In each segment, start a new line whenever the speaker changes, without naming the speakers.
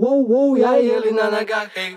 Воу-воу-воу, я еле на ногах, эй.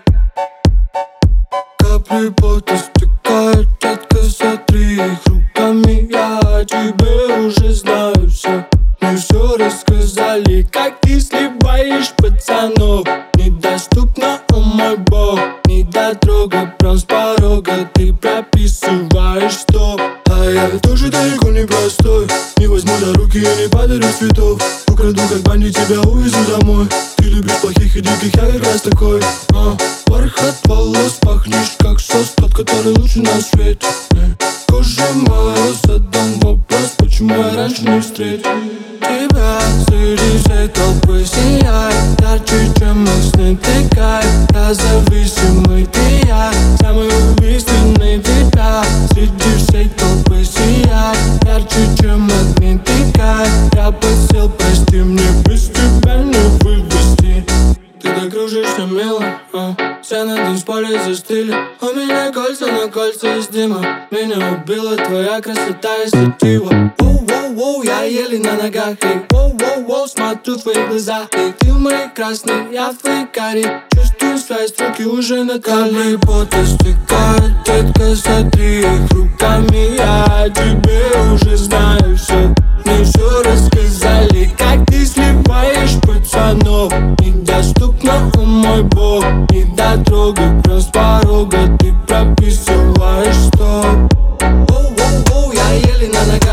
Капли пота стекают, детка, сотри их руками. Я о тебе уже знаю все. Мне все рассказали, как ты сливаешь пацанов. Недоступно, о мой бог, недотрога, прям с порога ты прописываешь стоп. А я тоже далеко не простой. Не возьму за руки и не подарю цветов. Украду как бандит, тебя увезу домой. Ты любишь плохих и диких, я как раз такой. Бархат волос, пахнешь как сос, тот, который лучше на свете. Кожа мороз, задам вопрос, почему я раньше не встретил тебя. Среди всей толпы сияй, ярче, чем мощный ты кайф. Я зависимый, ты я, самый убийственный тебя. Среди всей толпы сияй, ярче, чем магнит ты кайф. Я просил, прости, мне без тебя не вывести. Ты так кружишься мило, все на танцполе застыли. У меня кольца на кольца из дыма. Меня убила твоя красота и сетива. Воу-воу-воу, я еле на ногах, эй. Воу-воу-воу, смотрю в твои глаза, эй. Ты в моей красной, я в твоей каре. Чувствую свои руки уже на капли пота стекают, детка, сотри их руками. Я о тебе уже знаю все. Мне все рассказали, как ты сливаешь пацанов. Недоступно, о мой бог, недотрога, прям с порога ты прописываешь стоп. Воу-воу-воу, я еле на ногах.